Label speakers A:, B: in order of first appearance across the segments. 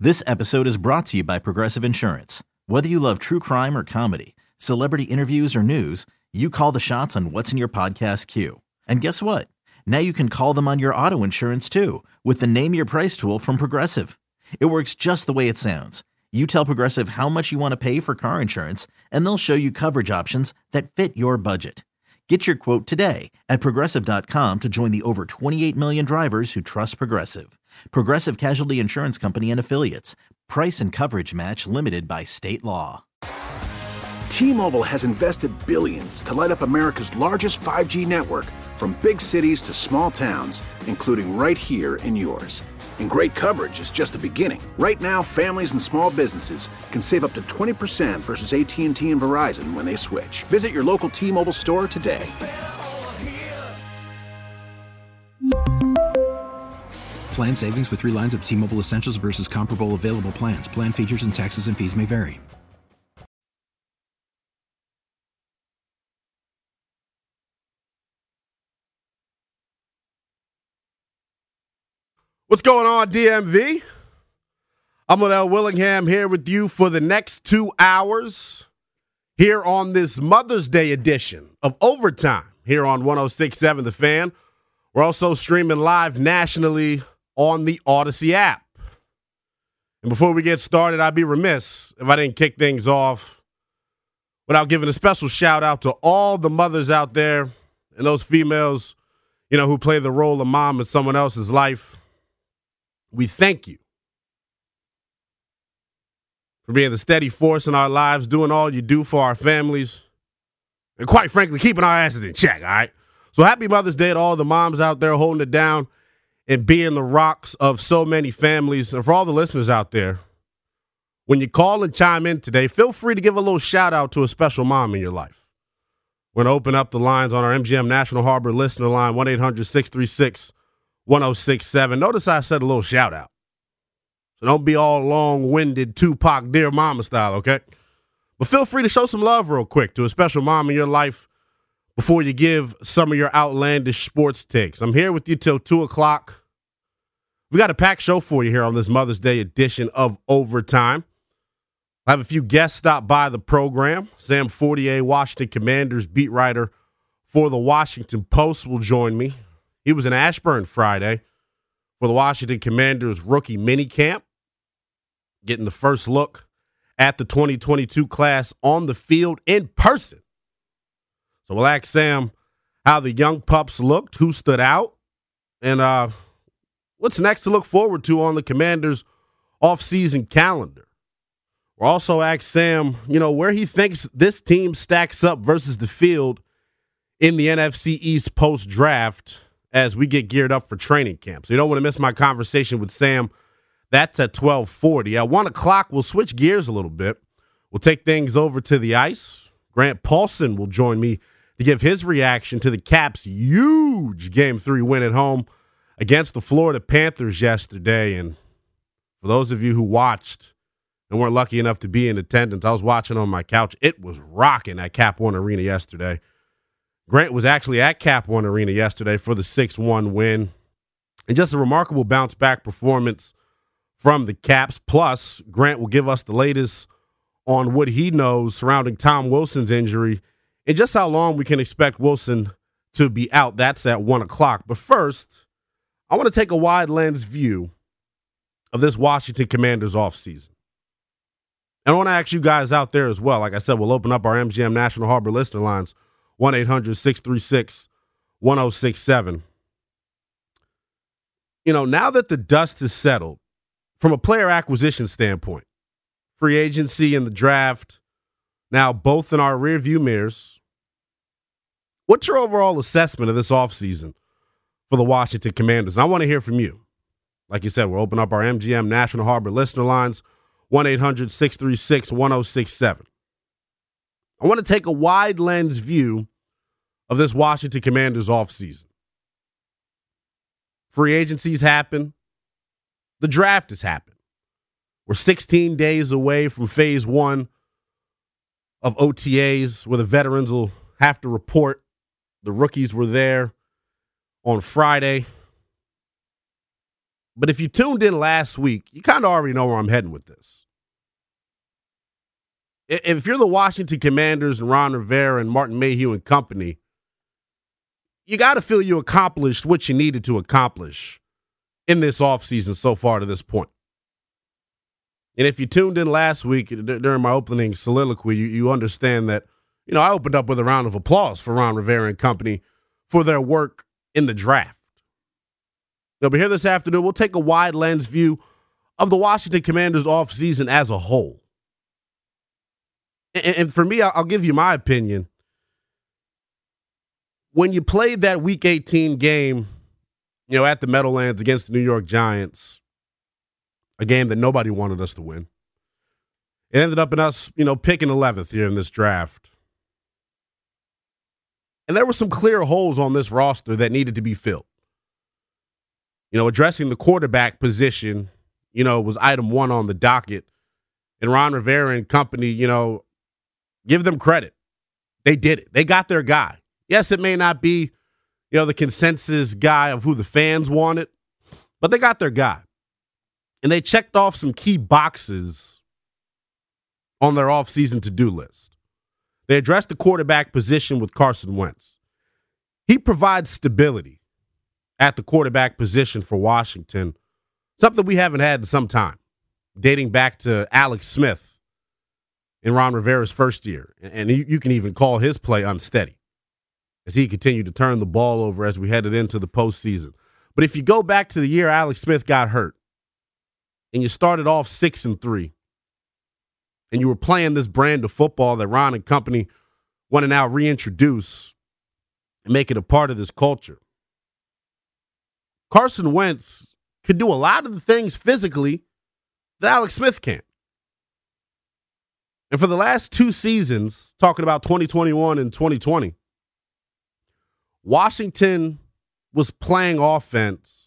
A: This episode is brought to you by Progressive Insurance. Whether you love true crime or comedy, celebrity interviews or news, you call the shots on what's in your podcast queue. And guess what? Now you can call them on your auto insurance too with the Name Your Price tool from Progressive. It works just the way it sounds. You tell Progressive how much you want to pay for car insurance, and they'll show you coverage options that fit your budget. Get your quote today at Progressive.com to join the over 28 million drivers who trust Progressive. Progressive Casualty Insurance Company and Affiliates. Price and coverage match limited by state law.
B: T-Mobile has invested billions to light up America's largest 5G network, from big cities to small towns, including right here in yours. And great coverage is just the beginning. Right now, families and small businesses can save up to 20% versus AT&T and Verizon when they switch. Visit your local T-Mobile store today.
C: Plan savings with 3 lines of T-Mobile Essentials versus comparable available plans. Plan features and taxes and fees may vary.
D: What's going on, DMV? I'm Liddell Willingham here with you for the next 2 hours here on this Mother's Day edition of Overtime here on 106.7 The Fan. We're also streaming live nationally on the Odyssey app. And before we get started, I'd be remiss if I didn't kick things off without giving a special shout out to all the mothers out there and those females, who play the role of mom in someone else's life. We thank you for being the steady force in our lives, doing all you do for our families, and quite frankly, keeping our asses in check, all right? So happy Mother's Day to all the moms out there holding it down and being the rocks of so many families. And for all the listeners out there, when you call and chime in today, feel free to give a little shout out to a special mom in your life. We're going to open up the lines on our MGM National Harbor listener line, 1-800-636-1067. Notice I said a little shout out. So don't be all long-winded Tupac Dear Mama style, okay? But feel free to show some love real quick to a special mom in your life before you give some of your outlandish sports takes. I'm here with you till 2 o'clock. We got a packed show for you here on this Mother's Day edition of Overtime. I have a few guests stop by the program. Sam Fortier, Washington Commanders beat writer for the Washington Post, will join me. He was in Ashburn Friday for the Washington Commanders rookie minicamp, getting the first look at the 2022 class on the field in person. So we'll ask Sam how the young pups looked, who stood out, and what's next to look forward to on the Commanders' offseason calendar. We'll also ask Sam, where he thinks this team stacks up versus the field in the NFC East post-draft as we get geared up for training camp. So you don't want to miss my conversation with Sam. That's at 12:40. At 1 o'clock, we'll switch gears a little bit. We'll take things over to the ice. Grant Paulson will join me to give his reaction to the Caps' huge Game 3 win at home against the Florida Panthers yesterday. And for those of you who watched and weren't lucky enough to be in attendance, I was watching on my couch. It was rocking at Cap One Arena yesterday. Grant was actually at Cap One Arena yesterday for the 6-1 win. And just a remarkable bounce-back performance from the Caps. Plus, Grant will give us the latest on what he knows surrounding Tom Wilson's injury and just how long we can expect Wilson to be out. That's at 1 o'clock. But first, I want to take a wide lens view of this Washington Commanders offseason. And I want to ask you guys out there as well. Like I said, we'll open up our MGM National Harbor listener lines, 1-800-636-1067. Now that the dust has settled, from a player acquisition standpoint, free agency and the draft, now both in our rearview mirrors, what's your overall assessment of this offseason for the Washington Commanders? And I want to hear from you. Like you said, we'll open up our MGM National Harbor listener lines, 1-800-636-1067. I want to take a wide lens view of this Washington Commanders offseason. Free agencies happen. The draft has happened. We're 16 days away from phase 1 of OTAs, where the veterans will have to report. The rookies were there on Friday. But if you tuned in last week, you kind of already know where I'm heading with this. If you're the Washington Commanders and Ron Rivera and Martin Mayhew and company, you got to feel you accomplished what you needed to accomplish in this offseason so far to this point. And if you tuned in last week during my opening soliloquy, you understand that, I opened up with a round of applause for Ron Rivera and company for their work in the draft. But here this afternoon, we'll take a wide lens view of the Washington Commanders offseason as a whole. And for me, I'll give you my opinion. When you played that Week 18 game, at the Meadowlands against the New York Giants, a game that nobody wanted us to win, it ended up in us, picking 11th here in this draft. And there were some clear holes on this roster that needed to be filled. Addressing the quarterback position, was item one on the docket. And Ron Rivera and company, give them credit. They did it. They got their guy. Yes, it may not be, the consensus guy of who the fans wanted, but they got their guy. And they checked off some key boxes on their offseason to-do list. They addressed the quarterback position with Carson Wentz. He provides stability at the quarterback position for Washington, something we haven't had in some time, dating back to Alex Smith in Ron Rivera's first year. And you can even call his play unsteady as he continued to turn the ball over as we headed into the postseason. But if you go back to the year Alex Smith got hurt and you started off 6-3 and you were playing this brand of football that Ron and company want to now reintroduce and make it a part of this culture, Carson Wentz could do a lot of the things physically that Alex Smith can't. And for the last two seasons, talking about 2021 and 2020, Washington was playing offense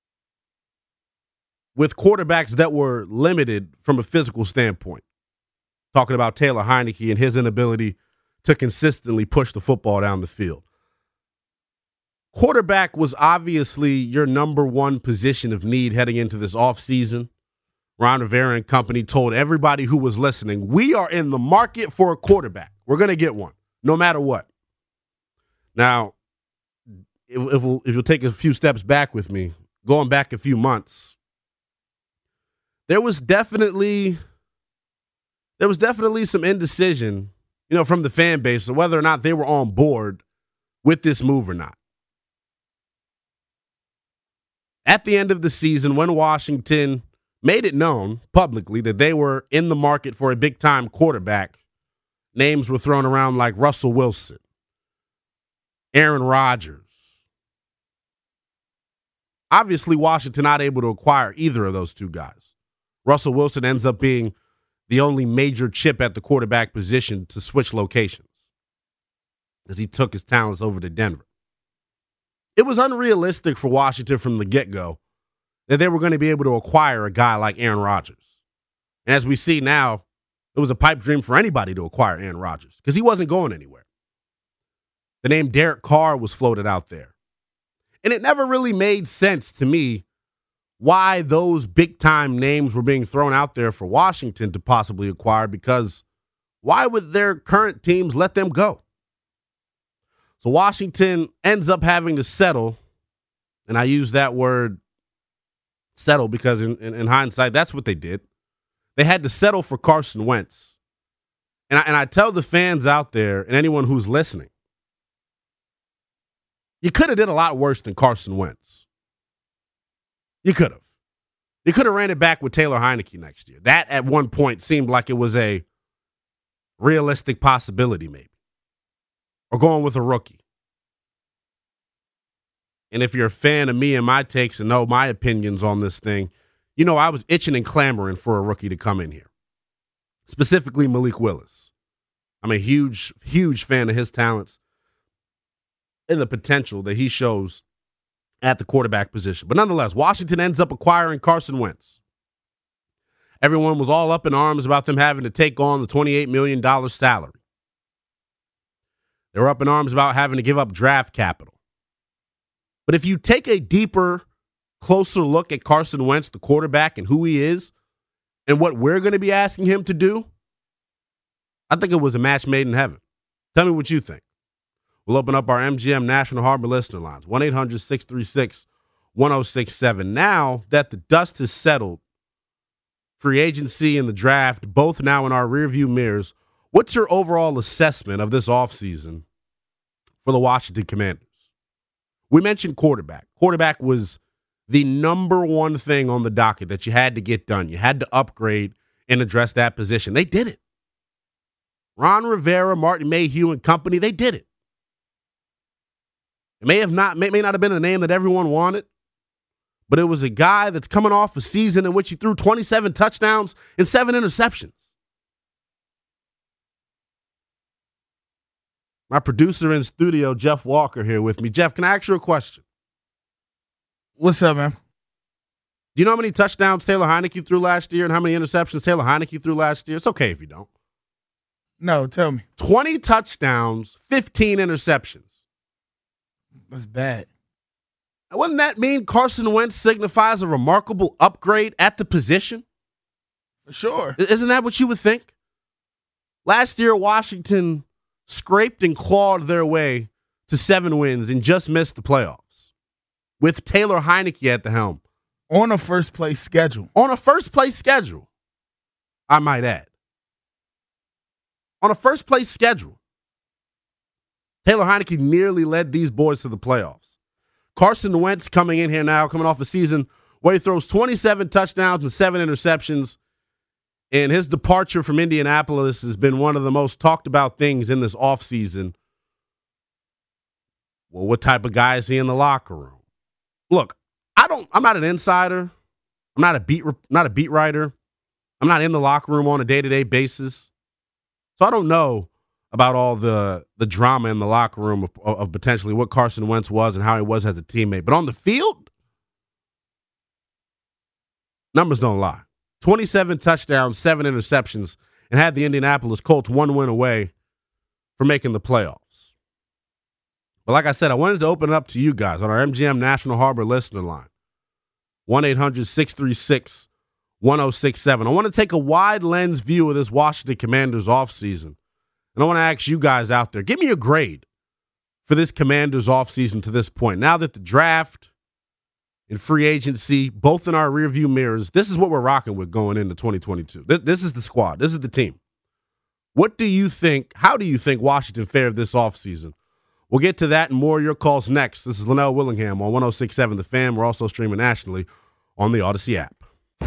D: with quarterbacks that were limited from a physical standpoint. Talking about Taylor Heineke and his inability to consistently push the football down the field. Quarterback was obviously your number one position of need heading into this offseason. Ron Rivera and company told everybody who was listening, we are in the market for a quarterback. We're going to get one, no matter what. Now, if you'll take a few steps back with me, going back a few months, there was definitely some indecision, from the fan base of whether or not they were on board with this move or not. At the end of the season, when Washington made it known publicly that they were in the market for a big-time quarterback, names were thrown around like Russell Wilson, Aaron Rodgers. Obviously, Washington not able to acquire either of those two guys. Russell Wilson ends up being the only major chip at the quarterback position to switch locations as he took his talents over to Denver. It was unrealistic for Washington from the get-go that they were going to be able to acquire a guy like Aaron Rodgers. And as we see now, it was a pipe dream for anybody to acquire Aaron Rodgers because he wasn't going anywhere. The name Derek Carr was floated out there. And it never really made sense to me why those big-time names were being thrown out there for Washington to possibly acquire, because why would their current teams let them go? So Washington ends up having to settle, and I use that word settle because in hindsight, that's what they did. They had to settle for Carson Wentz. And I tell the fans out there and anyone who's listening, you could have did a lot worse than Carson Wentz. You could have. You could have ran it back with Taylor Heineke next year. That at one point seemed like it was a realistic possibility maybe. Or going with a rookie. And if you're a fan of me and my takes and know my opinions on this thing, I was itching and clamoring for a rookie to come in here. Specifically Malik Willis. I'm a huge, huge fan of his talents and the potential that he shows at the quarterback position. But nonetheless, Washington ends up acquiring Carson Wentz. Everyone was all up in arms about them having to take on the $28 million salary. They were up in arms about having to give up draft capital. But if you take a deeper, closer look at Carson Wentz, the quarterback, and who he is, and what we're going to be asking him to do, I think it was a match made in heaven. Tell me what you think. We'll open up our MGM National Harbor listener lines, 1-800-636-1067. Now that the dust has settled, free agency and the draft, both now in our rearview mirrors, what's your overall assessment of this offseason for the Washington Commanders? We mentioned quarterback. Quarterback was the number one thing on the docket that you had to get done. You had to upgrade and address that position. They did it. Ron Rivera, Martin Mayhew, and company, they did it. It may not have been the name that everyone wanted, but it was a guy that's coming off a season in which he threw 27 touchdowns and 7 interceptions. My producer in studio, Jeff Walker, here with me. Jeff, can I ask you a question?
E: What's up, man?
D: Do you know how many touchdowns Taylor Heineke threw last year and how many interceptions Taylor Heineke threw last year? It's okay if you don't.
E: No, tell me.
D: 20 touchdowns, 15 interceptions.
E: That's bad.
D: Wouldn't that mean Carson Wentz signifies a remarkable upgrade at the position?
E: For sure.
D: Isn't that what you would think? Last year, Washington scraped and clawed their way to 7 wins and just missed the playoffs with Taylor Heineke at the helm.
E: On a first-place schedule.
D: On a first-place schedule, I might add. On a first-place schedule. Taylor Heineke nearly led these boys to the playoffs. Carson Wentz coming in here now, coming off a season where he throws 27 touchdowns and 7 interceptions. And his departure from Indianapolis has been one of the most talked about things in this offseason. Well, what type of guy is he in the locker room? Look, I'm not an insider. I'm not a beat writer. I'm not in the locker room on a day-to-day basis. So I don't know about all the drama in the locker room of potentially what Carson Wentz was and how he was as a teammate. But on the field, numbers don't lie. 27 touchdowns, 7 interceptions, and had the Indianapolis Colts 1 win away from making the playoffs. But like I said, I wanted to open it up to you guys on our MGM National Harbor listener line, 1-800-636-1067. I want to take a wide lens view of this Washington Commanders offseason. And I want to ask you guys out there, give me a grade for this Commanders offseason to this point. Now that the draft and free agency, both in our rearview mirrors, this is what we're rocking with going into 2022. This is the squad. This is the team. What do you think? How do you think Washington fared this offseason? We'll get to that and more of your calls next. This is Linnell Willingham on 106.7 The Fan. We're also streaming nationally on the Odyssey app.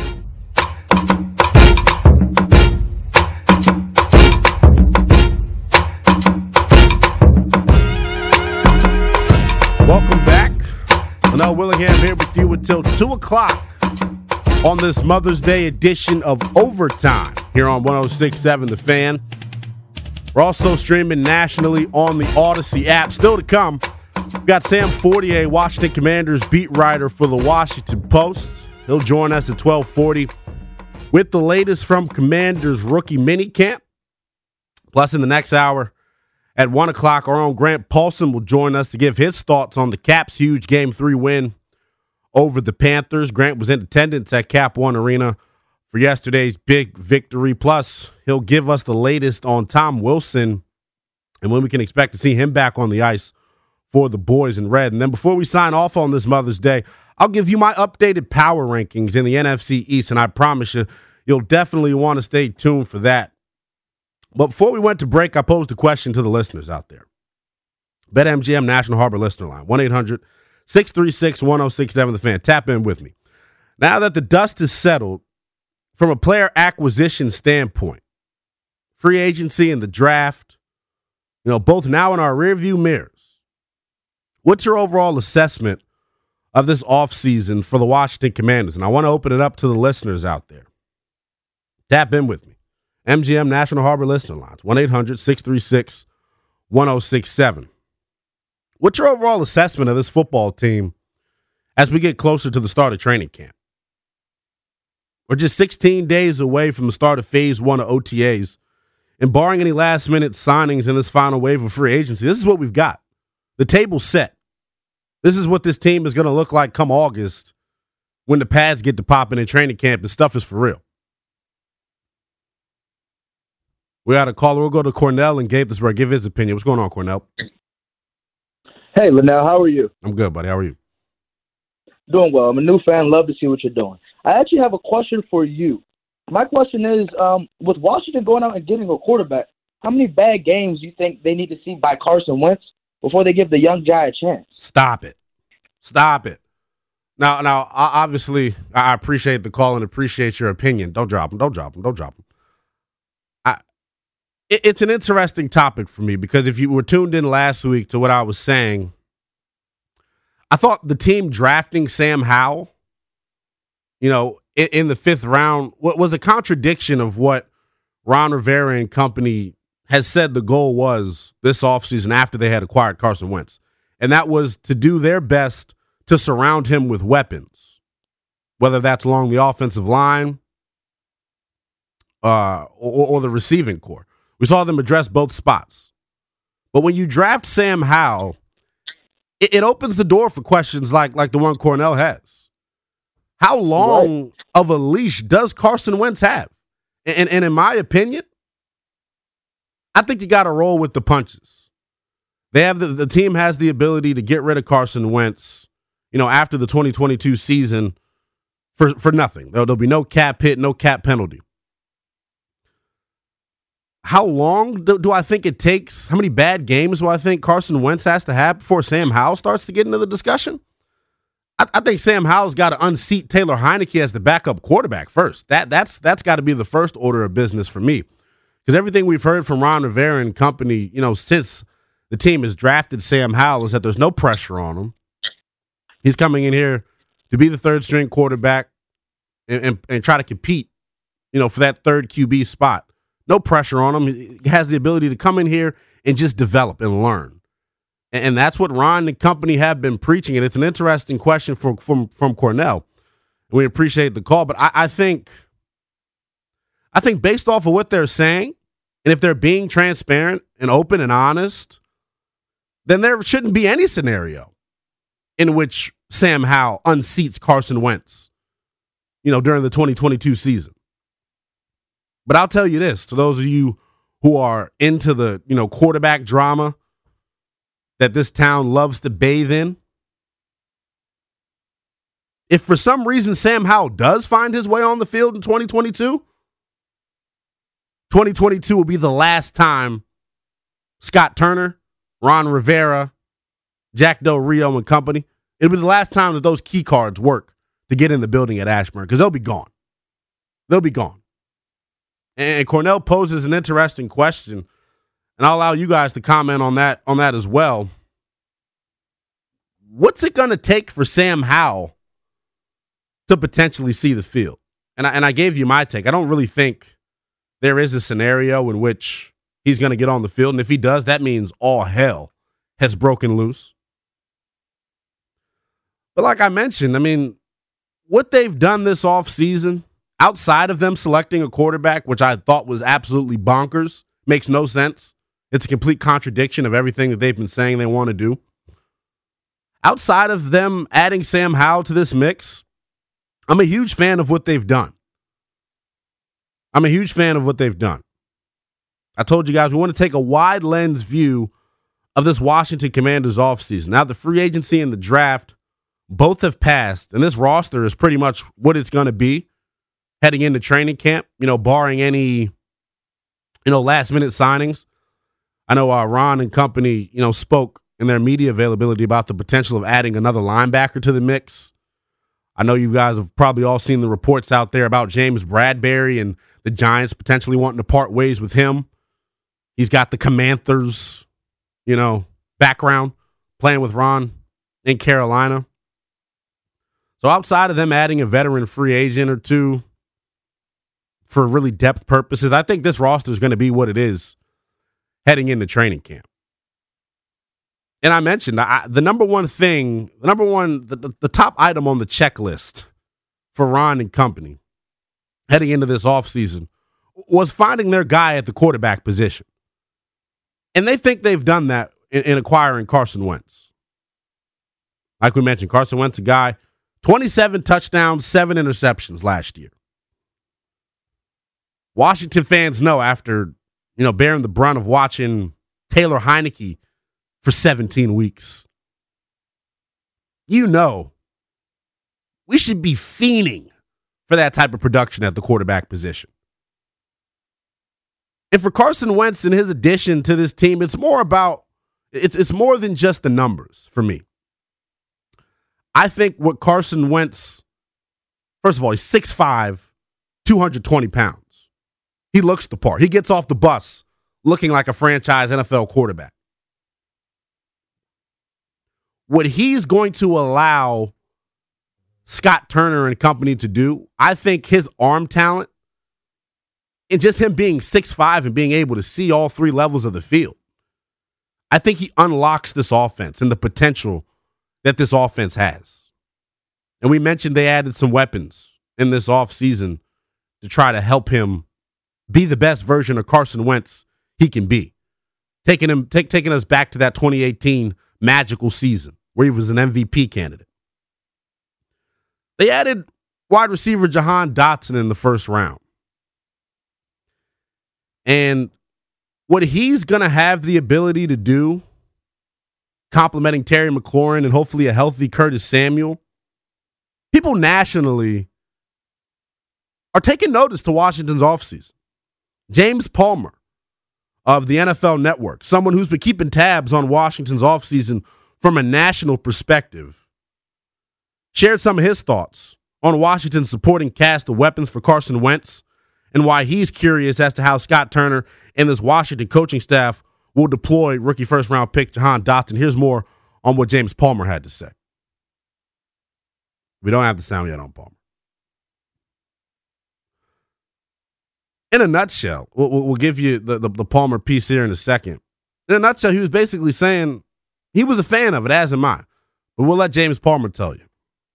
D: Welcome back. Linnell Willingham here with you until 2 o'clock on this Mother's Day edition of Overtime here on 106.7 The Fan. We're also streaming nationally on the Odyssey app. Still to come, we've got Sam Fortier, Washington Commanders beat writer for the Washington Post. He'll join us at 12:40 with the latest from Commanders rookie minicamp. Plus, in the next hour, at 1 o'clock, our own Grant Paulson will join us to give his thoughts on the Caps' huge Game 3 win over the Panthers. Grant was in attendance at Cap One Arena for yesterday's big victory. Plus, he'll give us the latest on Tom Wilson and when we can expect to see him back on the ice for the boys in red. And then before we sign off on this Mother's Day, I'll give you my updated power rankings in the NFC East, and I promise you, you'll definitely want to stay tuned for that. But before we went to break, I posed a question to the listeners out there. BetMGM National Harbor listener line, 1-800-636-1067 The Fan. Tap in with me. Now that the dust is settled, from a player acquisition standpoint, free agency and the draft, both now in our rearview mirrors, what's your overall assessment of this offseason for the Washington Commanders? And I want to open it up to the listeners out there. Tap in with me. MGM National Harbor listener lines, 1-800-636-1067. What's your overall assessment of this football team as we get closer to the start of training camp? We're just 16 days away from the start of Phase 1 of OTAs. And barring any last-minute signings in this final wave of free agency, this is what we've got. The table's set. This is what this team is going to look like come August when the pads get to popping in training camp and stuff is for real. We got a caller. We'll go to Cornell in Gaithersburg. Give his opinion. What's going on, Cornell?
F: Hey, Linnell, how are you?
D: I'm good, buddy. How are you?
F: Doing well. I'm a new fan. Love to see what you're doing. I actually have a question for you. My question is, with Washington going out and getting a quarterback, how many bad games do you think they need to see by Carson Wentz before they give the young guy a chance? Stop it. Now, obviously, I appreciate the call and appreciate your opinion. Don't drop him. It's an interesting topic for me because if you were tuned in last week to what I was saying, I thought the team drafting Sam Howell, in the 5th round, was a contradiction of what Ron Rivera and company has said the goal was this offseason after they had acquired Carson Wentz. And that was to do their best to surround him with weapons, whether that's along the offensive line or the receiving core. We saw them address both spots. But when you draft Sam Howell, it opens the door for questions like the one Cornell has. How long of a leash does Carson Wentz have? And in my opinion, I think you got to roll with the punches. They have the team has the ability to get rid of Carson Wentz, after the 2022 season for nothing. There'll be no cap hit, no cap penalty. How long do I think it takes? How many bad games do I think Carson Wentz has to have before Sam Howell starts to get into the discussion? I think Sam Howell's got to unseat Taylor Heineke as the backup quarterback first. That's got to be the first order of business for me. Because everything we've heard from Ron Rivera and company, since the team has drafted Sam Howell is that there's no pressure on him. He's coming in here to be the third-string quarterback and try to compete, for that third QB spot. No pressure on him. He has the ability to come in here and just develop and learn. And that's what Ron and company have been preaching. And it's an interesting question from Cornell. We appreciate the call. But I think based off of what they're saying, and if they're being transparent and open and honest, then there shouldn't be any scenario in which Sam Howell unseats Carson Wentz, during the 2022 season. But I'll tell you this, to those of you who are into the, quarterback drama that this town loves to bathe in, if for some reason Sam Howell does find his way on the field in 2022, 2022 will be the last time Scott Turner, Ron Rivera, Jack Del Rio and company, it'll be the last time that those key cards work to get in the building at Ashburn because they'll be gone. They'll be gone. And Cornell poses an interesting question, and I'll allow you guys to comment on that as well. What's it going to take for Sam Howell to potentially see the field? And I gave you my take. I don't really think there is a scenario in which he's going to get on the field, and if he does, that means all hell has broken loose. But like I mentioned, what they've done this offseason, outside of them selecting a quarterback, which I thought was absolutely bonkers, makes no sense. It's a complete contradiction of everything that they've been saying they want to do. Outside of them adding Sam Howell to this mix, I'm a huge fan of what they've done. I told you guys we want to take a wide lens view of this Washington Commanders offseason. Now, the free agency and the draft both have passed, and this roster is pretty much what it's going to be heading into training camp, barring any, last-minute signings. I know Ron and company, spoke in their media availability about the potential of adding another linebacker to the mix. I know you guys have probably all seen the reports out there about James Bradbury and the Giants potentially wanting to part ways with him. He's got the Commanders, background, playing with Ron in Carolina. So outside of them adding a veteran free agent or two for really depth purposes, I think this roster is going to be what it is heading into training camp. And I mentioned the top item on the checklist for Ron and company heading into this offseason was finding their guy at the quarterback position. And they think they've done that in acquiring Carson Wentz. Like we mentioned, Carson Wentz, a guy 27 touchdowns, 7 interceptions last year. Washington fans know after, bearing the brunt of watching Taylor Heineke for 17 weeks. We should be fiending for that type of production at the quarterback position. And for Carson Wentz and his addition to this team, it's more than just the numbers for me. I think what Carson Wentz, first of all, he's 6'5", 220 pounds. He looks the part. He gets off the bus looking like a franchise NFL quarterback. What he's going to allow Scott Turner and company to do, I think his arm talent and just him being 6'5" and being able to see all three levels of the field, I think he unlocks this offense and the potential that this offense has. And we mentioned they added some weapons in this offseason to try to help him be the best version of Carson Wentz he can be. Taking us back to that 2018 magical season where he was an MVP candidate. They added wide receiver Jahan Dotson in the first round. And what he's going to have the ability to do, complementing Terry McLaurin and hopefully a healthy Curtis Samuel, people nationally are taking notice to Washington's offseason. James Palmer of the NFL Network, someone who's been keeping tabs on Washington's offseason from a national perspective, shared some of his thoughts on Washington's supporting cast of weapons for Carson Wentz and why he's curious as to how Scott Turner and this Washington coaching staff will deploy rookie first-round pick Jahan Dotson. Here's more on what James Palmer had to say. We don't have the sound yet on Palmer. In a nutshell, we'll give you the Palmer piece here in a second. In a nutshell, he was basically saying he was a fan of it, as am I. But we'll let James Palmer tell you.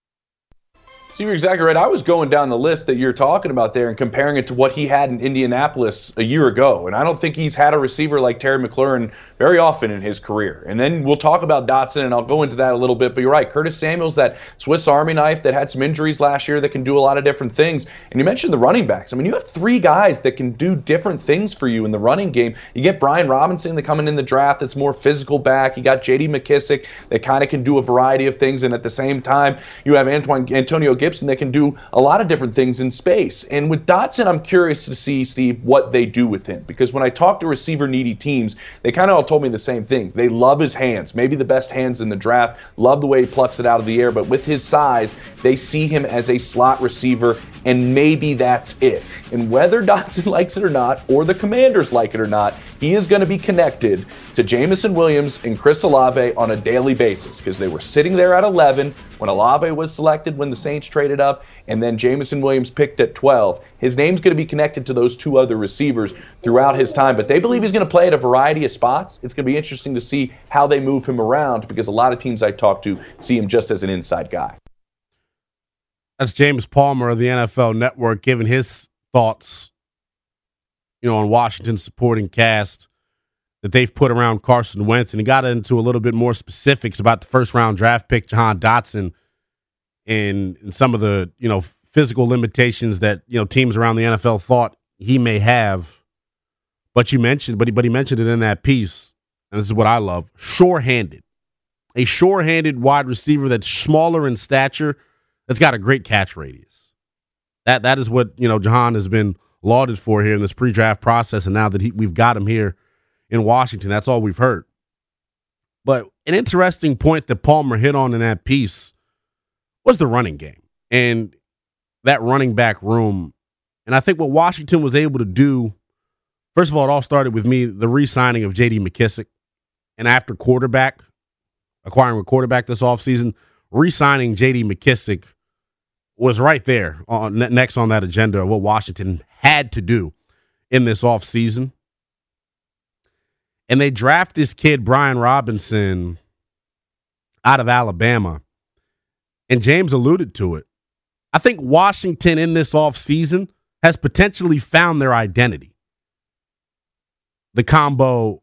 G: So you're exactly right. I was going down the list that you're talking about there and comparing it to what he had in Indianapolis a year ago. And I don't think he's had a receiver like Terry McLaurin very often in his career. And then we'll talk about Dotson, and I'll go into that a little bit. But you're right. Curtis Samuel's that Swiss Army knife that had some injuries last year that can do a lot of different things. And you mentioned the running backs. I mean, you have three guys that can do different things for you in the running game. You get Brian Robinson that coming in the draft that's more physical back. You got J.D. McKissick that kind of can do a variety of things. And at the same time, you have Antonio Gibson that can do a lot of different things in space. And with Dotson, I'm curious to see, Steve, what they do with him. Because when I talk to receiver-needy teams, they kind of all told me the same thing. They love his hands, maybe the best hands in the draft, love the way he plucks it out of the air. But with his size, they see him as a slot receiver, and maybe that's it. And whether Dotson likes it or not, or the Commanders like it or not, he is going to be connected to Jameson Williams and Chris Olave on a daily basis, because they were sitting there at 11 when Olave was selected when the Saints traded up, and then Jameson Williams picked at 12. His name's going to be connected to those two other receivers throughout his time, but they believe he's going to play at a variety of spots. It's going to be interesting to see how they move him around, because a lot of teams I talk to see him just as an inside guy.
F: That's James Palmer of the NFL Network giving his thoughts, on Washington's supporting cast that they've put around Carson Wentz. And he got into a little bit more specifics about the first-round draft pick, Jahan Dotson, and some of the, physical limitations that, teams around the NFL thought he may have. But he mentioned it in that piece, and this is what I love, sure-handed. A sure-handed wide receiver that's smaller in stature, that's got a great catch radius. That is what, Jahan has been lauded for here in this pre-draft process, and now that we've got him here in Washington, that's all we've heard. But an interesting point that Palmer hit on in that piece was the running game and that running back room. And I think what Washington was able to do, first of all, it all started with the re-signing of J.D. McKissick, and after acquiring a quarterback this offseason, re-signing J.D. McKissick was right there next on that agenda of what Washington had to do in this offseason. And they draft this kid, Brian Robinson, out of Alabama. And James alluded to it. I think Washington in this offseason has potentially found their identity. The combo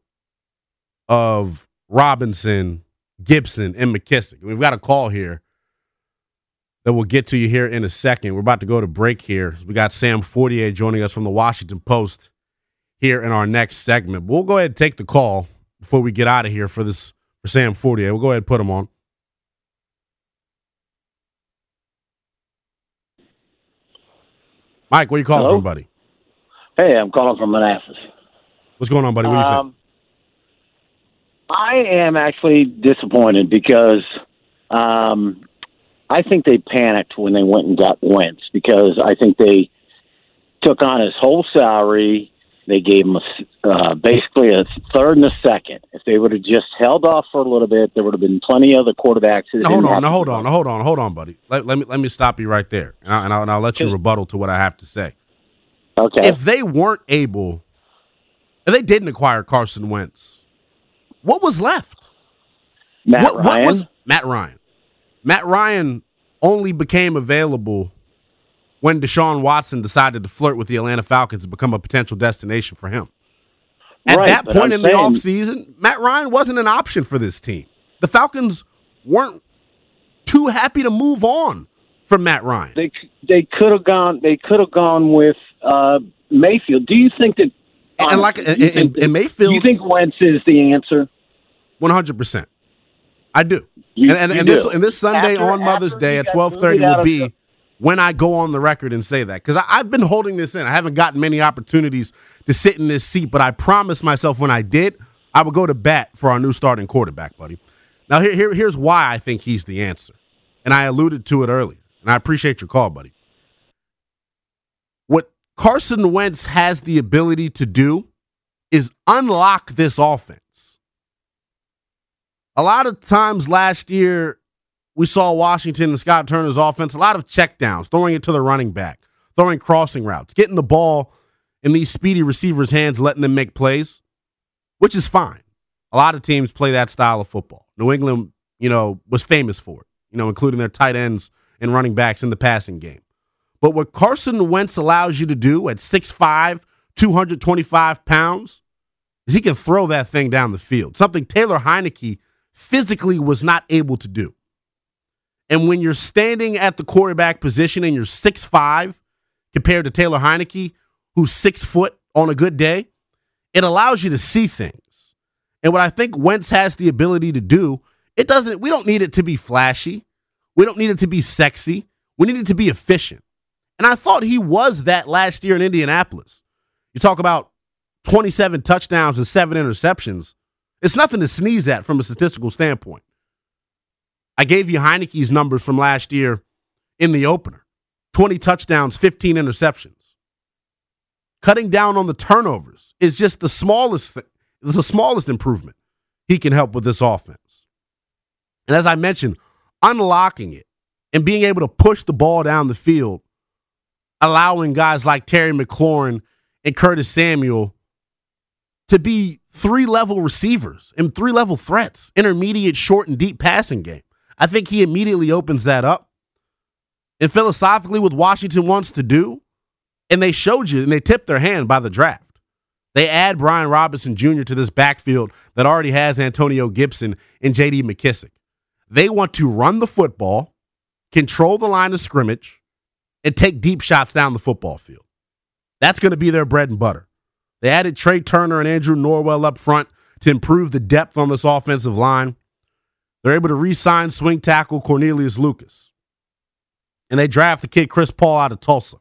F: of Robinson, Gibson, and McKissick. We've got a call here that we'll get to you here in a second. We're about to go to break here. We got Sam Fortier joining us from the Washington Post here in our next segment. We'll go ahead and take the call before we get out of here for Sam Fortier. We'll go ahead and put him on. Mike, where you calling from, buddy?
H: Hey, I'm calling from Manassas.
F: What's going on, buddy? What do you think?
H: I am actually disappointed because I think they panicked when they went and got Wentz because I think they took on his whole salary. They gave him basically a third and a second. If they would have just held off for a little bit, there would have been plenty of other quarterbacks.
F: Hold on, buddy. Let me stop you right there, and I'll let you rebuttal to what I have to say.
H: Okay.
F: If they didn't acquire Carson Wentz, what was left?
H: Matt Ryan.
F: Matt Ryan only became available when Deshaun Watson decided to flirt with the Atlanta Falcons and become a potential destination for him. At that point in the offseason, Matt Ryan wasn't an option for this team. The Falcons weren't too happy to move on from Matt Ryan.
H: They could have gone. They could have gone with Mayfield. Do you think that?
F: And Mayfield.
H: Do you think Wentz is the answer?
F: 100%. I do.
H: You
F: do. This Sunday
H: after
F: Mother's Day at 12:30 will be when I go on the record and say that. Because I've been holding this in. I haven't gotten many opportunities to sit in this seat, but I promised myself when I did, I would go to bat for our new starting quarterback, buddy. Now, here's why I think he's the answer. And I alluded to it earlier. And I appreciate your call, buddy. What Carson Wentz has the ability to do is unlock this offense. A lot of times last year, we saw Washington and Scott Turner's offense, a lot of checkdowns, throwing it to the running back, throwing crossing routes, getting the ball in these speedy receivers' hands, letting them make plays, which is fine. A lot of teams play that style of football. New England, was famous for it, including their tight ends and running backs in the passing game. But what Carson Wentz allows you to do at 6'5", 225 pounds, is he can throw that thing down the field, something Taylor Heineke physically was not able to do. And when you're standing at the quarterback position and you're 6'5", compared to Taylor Heineke, who's 6 foot on a good day, it allows you to see things. And what I think Wentz has the ability to do, we don't need it to be flashy. We don't need it to be sexy. We need it to be efficient. And I thought he was that last year in Indianapolis. You talk about 27 touchdowns and 7 interceptions. It's nothing to sneeze at from a statistical standpoint. I gave you Heineke's numbers from last year in the opener. 20 touchdowns, 15 interceptions. Cutting down on the turnovers is just the smallest improvement he can help with this offense. And as I mentioned, unlocking it and being able to push the ball down the field, allowing guys like Terry McLaurin and Curtis Samuel to be 3-level receivers and 3-level threats, intermediate, short, and deep passing game. I think he immediately opens that up. And philosophically, what Washington wants to do, and they showed you, and they tipped their hand by the draft. They add Brian Robinson Jr. to this backfield that already has Antonio Gibson and J.D. McKissick. They want to run the football, control the line of scrimmage, and take deep shots down the football field. That's going to be their bread and butter. They added Trey Turner and Andrew Norwell up front to improve the depth on this offensive line. They're able to re-sign swing tackle Cornelius Lucas. And they draft the kid Chris Paul out of Tulsa.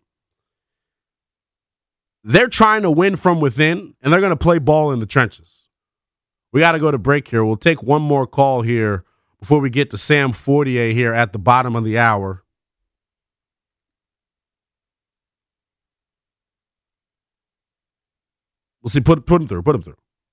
F: They're trying to win from within, and they're going to play ball in the trenches. We got to go to break here. We'll take one more call here before we get to Sam Fortier here at the bottom of the hour. We'll see. Put him through. What's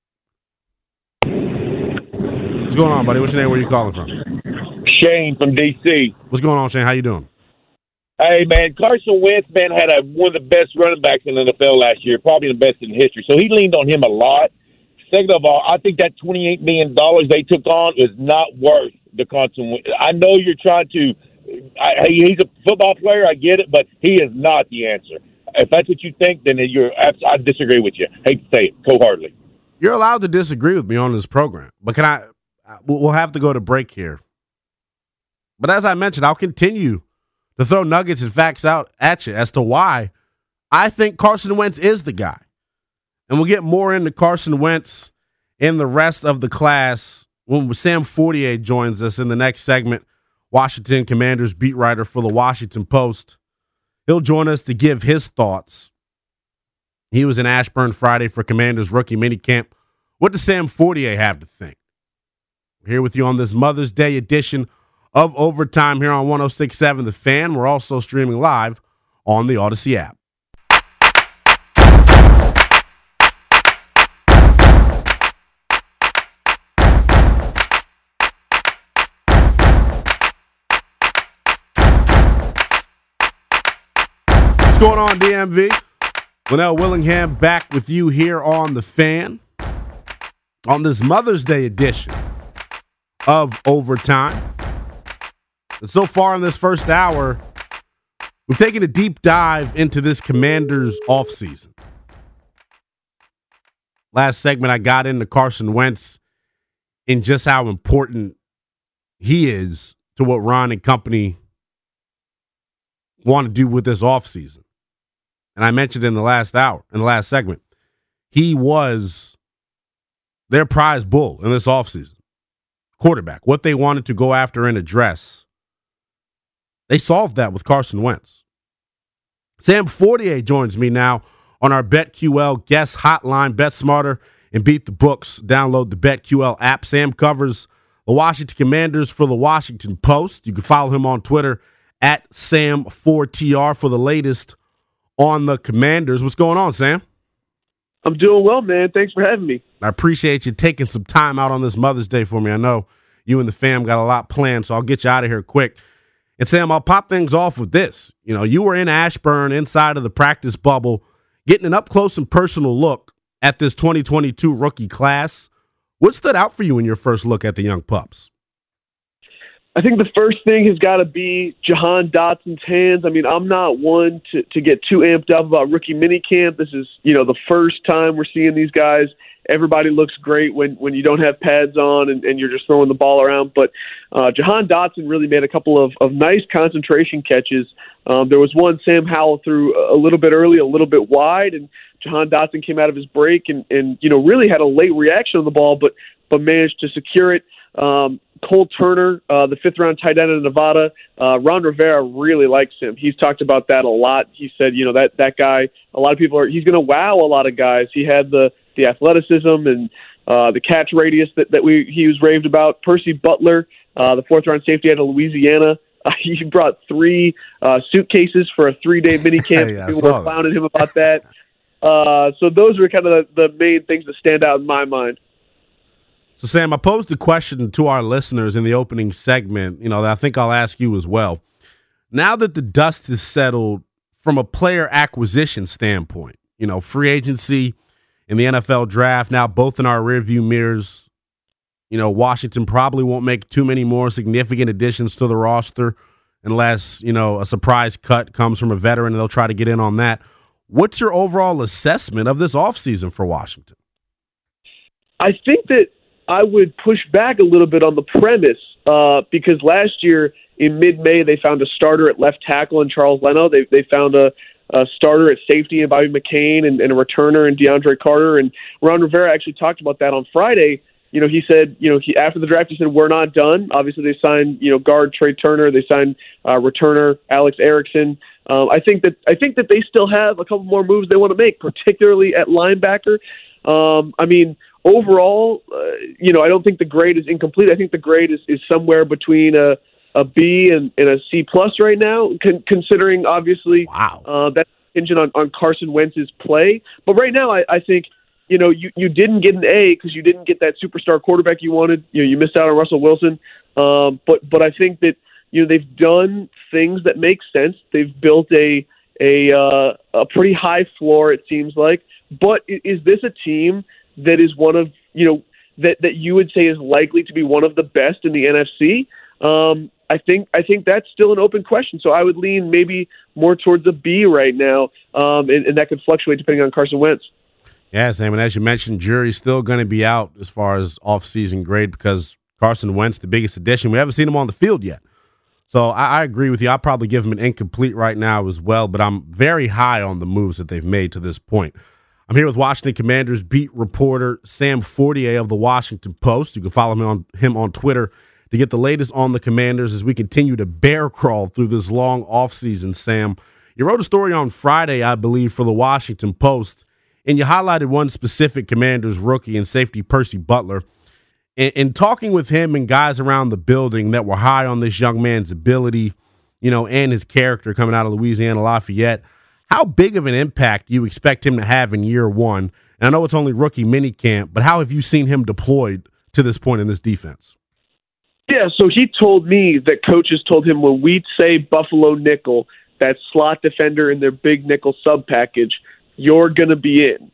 F: going on, buddy? What's your name? Where are you calling from?
I: Shane from D.C.
F: What's going on, Shane? How you doing?
I: Hey, man, Carson Wentz, man, had one of the best running backs in the NFL last year, probably the best in history. So he leaned on him a lot. Second of all, I think that $28 million they took on is not worth the Carson Wentz. I know you're trying to he's a football player, I get it, but he is not the answer. If that's what you think, then I disagree with you. Hate to say it, wholeheartedly.
F: You're allowed to disagree with me on this program, but we'll have to go to break here. But as I mentioned, I'll continue to throw nuggets and facts out at you as to why I think Carson Wentz is the guy. And we'll get more into Carson Wentz in the rest of the class when Sam Fortier joins us in the next segment, Washington Commanders beat writer for the Washington Post. He'll join us to give his thoughts. He was in Ashburn Friday for Commanders rookie minicamp. What does Sam Fortier have to think? We're here with you on this Mother's Day edition of Overtime here on 106.7 The Fan. We're also streaming live on the Odyssey app. What's going on, DMV? Linnell Willingham back with you here on The Fan on this Mother's Day edition of Overtime. And so far in this first hour, we've taken a deep dive into this Commanders offseason. Last segment, I got into Carson Wentz and just how important he is to what Ron and company want to do with this offseason. And I mentioned in the last segment, he was their prize bull in this offseason. Quarterback, what they wanted to go after and address. They solved that with Carson Wentz. Sam Fortier joins me now on our BetQL guest hotline. Bet smarter and beat the books. Download the BetQL app. Sam covers the Washington Commanders for the Washington Post. You can follow him on Twitter at Sam4TR for the latest on the Commanders. What's going on, Sam?
J: I'm doing well, man. Thanks for having me.
F: I appreciate you taking some time out on this Mother's Day for me. I know you and the fam got a lot planned, so I'll get you out of here quick. And Sam, I'll pop things off with this. You know, you were in Ashburn inside of the practice bubble, getting an up-close and personal look at this 2022 rookie class. What stood out for you in your first look at the young pups?
J: I think the first thing has got to be Jahan Dotson's hands. I mean, I'm not one to get too amped up about rookie minicamp. This is, the first time we're seeing these guys. Everybody looks great when you don't have pads on and you're just throwing the ball around. But Jahan Dotson really made a couple of nice concentration catches. There was one Sam Howell threw a little bit early, a little bit wide, and Jahan Dotson came out of his break and really had a late reaction on the ball, but managed to secure it. Cole Turner, the fifth-round tight end of Nevada, Ron Rivera really likes him. He's talked about that a lot. He said, that guy, a lot of people he's going to wow a lot of guys. He had the athleticism and the catch radius that he was raved about. Percy Butler, the fourth-round safety out of Louisiana, he brought 3 suitcases for a 3-day minicamp.
F: Yeah,
J: people were clowning him about that. So those were kind of the main things that stand out in my mind.
F: So, Sam, I posed a question to our listeners in the opening segment, that I think I'll ask you as well. Now that the dust is settled from a player acquisition standpoint, free agency and the NFL draft, now both in our rearview mirrors, Washington probably won't make too many more significant additions to the roster unless, a surprise cut comes from a veteran and they'll try to get in on that. What's your overall assessment of this offseason for Washington?
J: I think that I would push back a little bit on the premise because last year in mid-May they found a starter at left tackle in Charles Leno. They found a starter at safety in Bobby McCain and a returner in DeAndre Carter. And Ron Rivera actually talked about that on Friday. He said, after the draft, he said, we're not done. Obviously, they signed, guard Trey Turner. They signed returner Alex Erickson. I think that they still have a couple more moves they want to make, particularly at linebacker. Overall, I don't think the grade is incomplete. I think the grade is somewhere between a B and a C plus right now, considering obviously that's contingent on Carson Wentz's play. But right now, I think you didn't get an A because you didn't get that superstar quarterback you wanted. You missed out on Russell Wilson. But I think that they've done things that make sense. They've built a pretty high floor, it seems like. But is this a team that is one of, that you would say is likely to be one of the best in the NFC? I think that's still an open question. So I would lean maybe more towards a B right now, and that could fluctuate depending on Carson Wentz.
F: Yeah, Sam, and as you mentioned, jury's still going to be out as far as off-season grade because Carson Wentz, the biggest addition. We haven't seen him on the field yet. So I agree with you. I'll probably give him an incomplete right now as well, but I'm very high on the moves that they've made to this point. I'm here with Washington Commanders beat reporter Sam Fortier of the Washington Post. You can follow him on Twitter to get the latest on the Commanders as we continue to bear crawl through this long offseason, Sam. You wrote a story on Friday, I believe, for the Washington Post, and you highlighted one specific Commanders rookie and safety, Percy Butler. In talking with him and guys around the building that were high on this young man's ability, and his character coming out of Louisiana Lafayette, how big of an impact do you expect him to have in year one? And I know it's only rookie minicamp, but how have you seen him deployed to this point in this defense?
J: Yeah, so he told me that coaches told him when we say Buffalo nickel, that slot defender in their big nickel sub package, you're going to be in.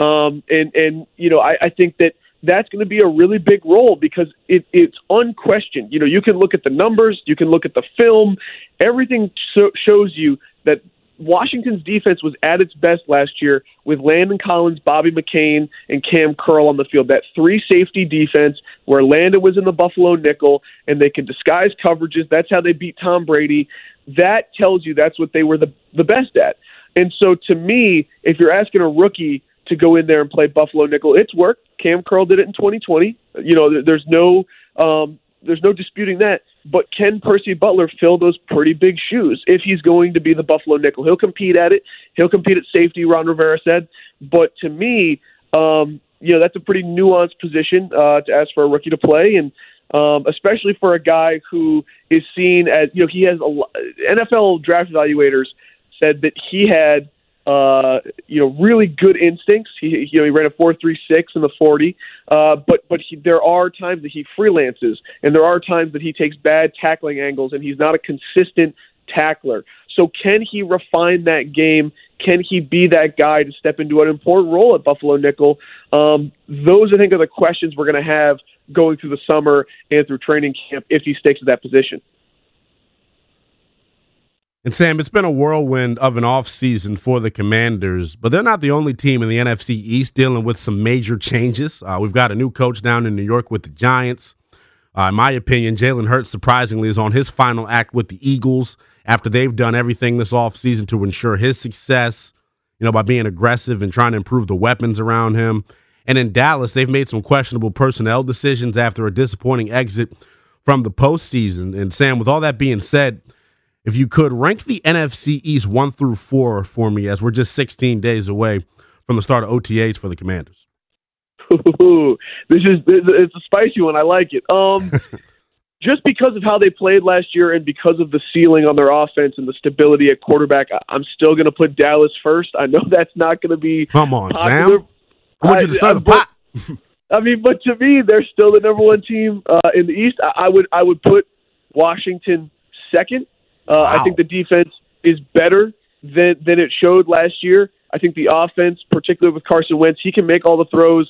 J: I think that's going to be a really big role because it's unquestioned. You can look at the numbers, you can look at the film. Everything shows you that Washington's defense was at its best last year with Landon Collins, Bobby McCain, and Cam Curl on the field. That three-safety defense where Landon was in the Buffalo nickel, and they can disguise coverages. That's how they beat Tom Brady. That tells you that's what they were the best at. And so to me, if you're asking a rookie to go in there and play Buffalo nickel, it's worked. Cam Curl did it in 2020. There's no disputing that. But can Percy Butler fill those pretty big shoes if he's going to be the Buffalo nickel? He'll compete at it. He'll compete at safety, Ron Rivera said. But to me, that's a pretty nuanced position to ask for a rookie to play, and especially for a guy who is seen as, he has NFL draft evaluators said that he had really good instincts. He ran a 4.36 in the 40, but there are times that he freelances, and there are times that he takes bad tackling angles, and he's not a consistent tackler. So can he refine that game? Can he be that guy to step into an important role at Buffalo nickel? Those, I think, are the questions we're going to have going through the summer and through training camp if he sticks to that position.
F: And, Sam, it's been a whirlwind of an offseason for the Commanders, but they're not the only team in the NFC East dealing with some major changes. We've got a new coach down in New York with the Giants. In my opinion, Jalen Hurts, surprisingly, is on his final act with the Eagles after they've done everything this offseason to ensure his success, by being aggressive and trying to improve the weapons around him. And in Dallas, they've made some questionable personnel decisions after a disappointing exit from the postseason. And, Sam, with all that being said, if you could rank the NFC East 1 through 4 for me, as we're just 16 days away from the start of OTAs for the Commanders.
J: Ooh, it's a spicy one. I like it. Just because of how they played last year and because of the ceiling on their offense and the stability at quarterback, I'm still going to put Dallas first. I know that's not going to be
F: Come on,
J: popular.
F: Sam. I want you to start the pot.
J: But to me, they're still the number one team in the East. I would put Washington second. Wow. I think the defense is better than it showed last year. I think the offense, particularly with Carson Wentz, he can make all the throws.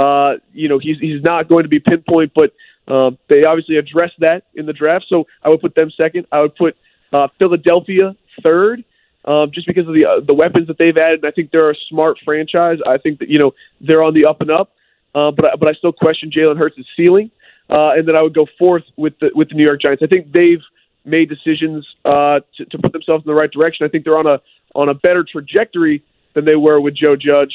J: He's not going to be pinpoint, but they obviously addressed that in the draft. So I would put them second. I would put Philadelphia third, just because of the weapons that they've added. I think they're a smart franchise. I think that they're on the up and up. But I still question Jalen Hurts' ceiling. And then I would go fourth with the New York Giants. I think they've made decisions to put themselves in the right direction. I think they're on a better trajectory than they were with Joe Judge.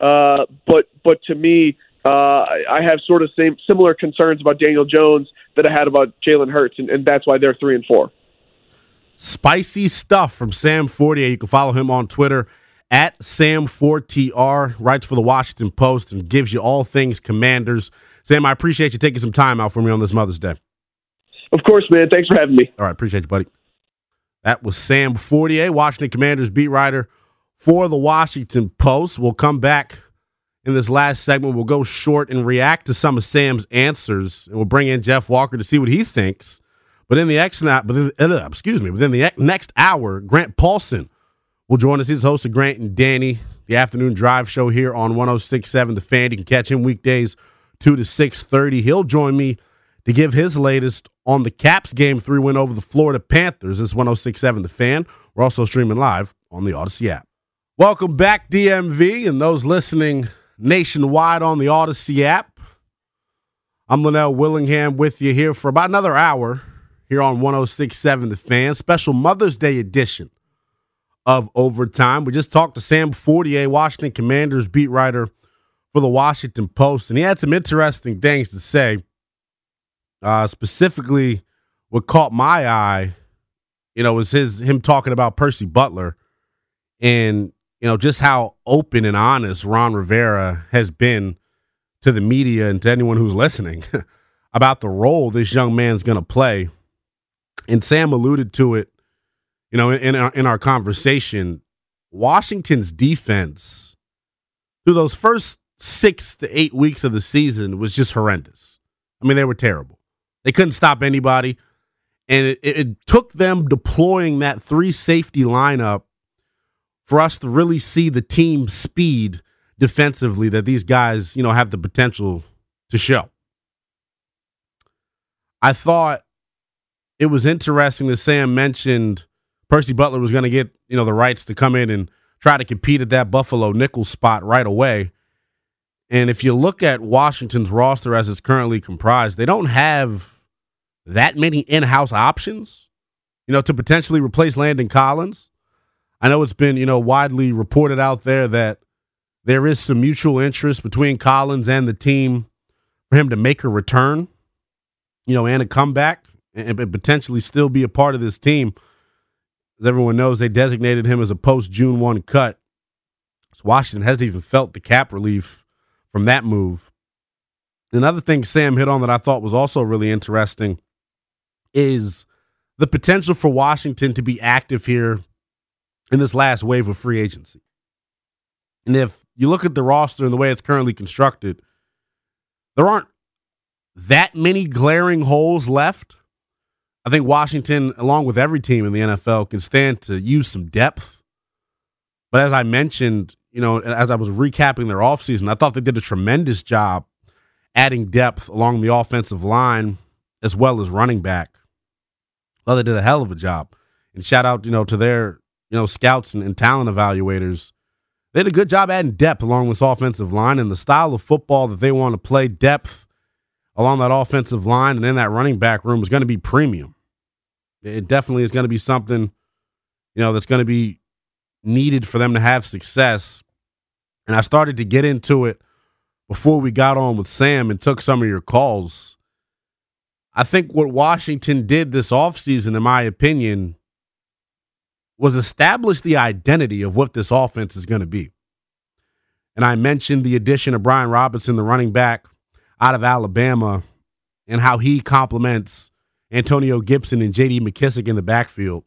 J: But to me, I have sort of similar concerns about Daniel Jones that I had about Jalen Hurts, and that's why they're 3 and 4.
F: Spicy stuff from Sam Fortier. You can follow him on Twitter at Sam4TR, writes for the Washington Post and gives you all things Commanders. Sam, I appreciate you taking some time out for me on this Mother's Day.
J: Of course, man. Thanks for having me.
F: All right. Appreciate you, buddy. That was Sam Fortier, Washington Commanders beat writer for the Washington Post. We'll come back in this last segment. We'll go short and react to some of Sam's answers, and we'll bring in Jeff Walker to see what he thinks. But in the next hour, Grant Paulson will join us. He's the host of Grant and Danny, the afternoon drive show here on 106.7 The Fan. You can catch him weekdays 2 to 6:30. He'll join me to give his latest on the Caps Game 3 win over the Florida Panthers. This is 106.7 The Fan. We're also streaming live on the Odyssey app. Welcome back, DMV, and those listening nationwide on the Odyssey app. I'm Linnell Willingham with you here for about another hour here on 106.7 The Fan. Special Mother's Day edition of Overtime. We just talked to Sam Fortier, Washington Commanders beat writer for the Washington Post, and he had some interesting things to say. Specifically, what caught my eye, was him talking about Percy Butler and, just how open and honest Ron Rivera has been to the media and to anyone who's listening about the role this young man's going to play. And Sam alluded to it, in our conversation. Washington's defense through those first 6 to 8 weeks of the season was just horrendous. I mean, they were terrible. They couldn't stop anybody. And it took them deploying that 3 safety lineup for us to really see the team speed defensively that these guys, have the potential to show. I thought it was interesting that Sam mentioned Percy Butler was going to get, the rights to come in and try to compete at that Buffalo nickel spot right away. And if you look at Washington's roster as it's currently comprised, they don't have that many in-house options, to potentially replace Landon Collins. I know it's been, widely reported out there that there is some mutual interest between Collins and the team for him to make a return, and a comeback and potentially still be a part of this team. As everyone knows, they designated him as a post-June 1 cut. So Washington hasn't even felt the cap relief from that move. Another thing Sam hit on that I thought was also really interesting is the potential for Washington to be active here in this last wave of free agency. And if you look at the roster and the way it's currently constructed, there aren't that many glaring holes left. I think Washington, along with every team in the NFL, can stand to use some depth. But as I mentioned, as I was recapping their offseason, I thought they did a tremendous job adding depth along the offensive line as well as running back. I thought they did a hell of a job. And shout out, to their, scouts and talent evaluators. They did a good job adding depth along this offensive line, and the style of football that they want to play, depth along that offensive line and in that running back room is going to be premium. It definitely is going to be something, that's going to be needed for them to have success. And I started to get into it before we got on with Sam and took some of your calls. I think what Washington did this offseason, in my opinion, was establish the identity of what this offense is going to be. And I mentioned the addition of Brian Robinson, the running back out of Alabama, and how he complements Antonio Gibson and J.D. McKissick in the backfield.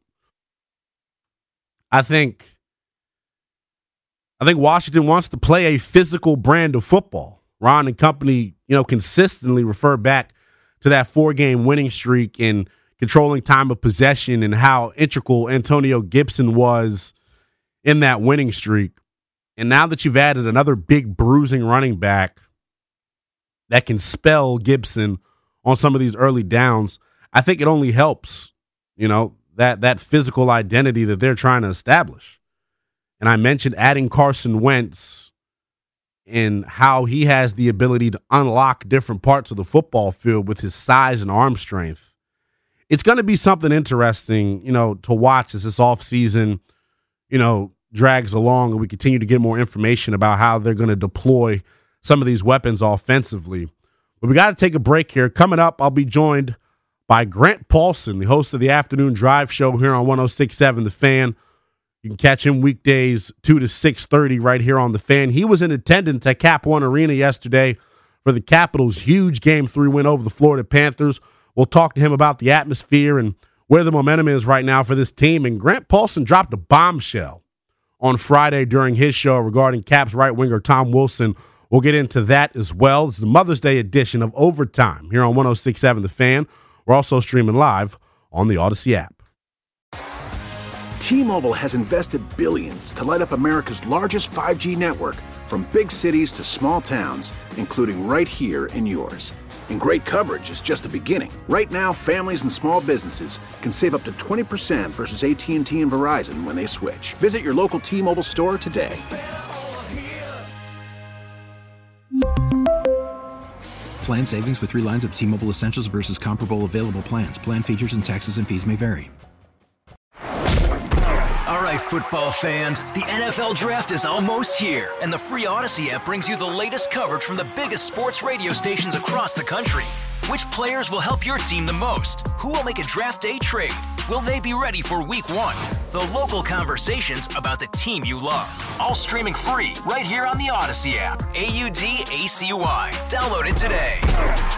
F: I think Washington wants to play a physical brand of football. Ron and company, consistently refer back to that 4-game winning streak and controlling time of possession and how integral Antonio Gibson was in that winning streak. And now that you've added another big bruising running back that can spell Gibson on some of these early downs, I think it only helps, that physical identity that they're trying to establish. And I mentioned adding Carson Wentz and how he has the ability to unlock different parts of the football field with his size and arm strength. It's going to be something interesting, to watch as this offseason, drags along and we continue to get more information about how they're going to deploy some of these weapons offensively. But we got to take a break here. Coming up, I'll be joined by Grant Paulson, the host of the Afternoon Drive Show here on 106.7 The Fan. You can catch him weekdays 2 to 6:30 right here on The Fan. He was in attendance at Cap One Arena yesterday for the Capitals' huge Game 3 win over the Florida Panthers. We'll talk to him about the atmosphere and where the momentum is right now for this team. And Grant Paulson dropped a bombshell on Friday during his show regarding Caps right winger Tom Wilson. We'll get into that as well. This is the Mother's Day edition of Overtime here on 106.7 The Fan. We're also streaming live on the Odyssey app.
B: T-Mobile has invested billions to light up America's largest 5G network, from big cities to small towns, including right here in yours. And great coverage is just the beginning. Right now, families and small businesses can save up to 20% versus AT&T and Verizon when they switch. Visit your local T-Mobile store today.
C: Plan savings with 3 lines of T-Mobile Essentials versus comparable available plans. Plan features and taxes and fees may vary.
K: All right, football fans, the NFL Draft is almost here, and the free Odyssey app brings you the latest coverage from the biggest sports radio stations across the country. Which players will help your team the most? Who will make a draft day trade? Will they be ready for week 1? The local conversations about the team you love. All streaming free right here on the Odyssey app. AUDACY. Download it today.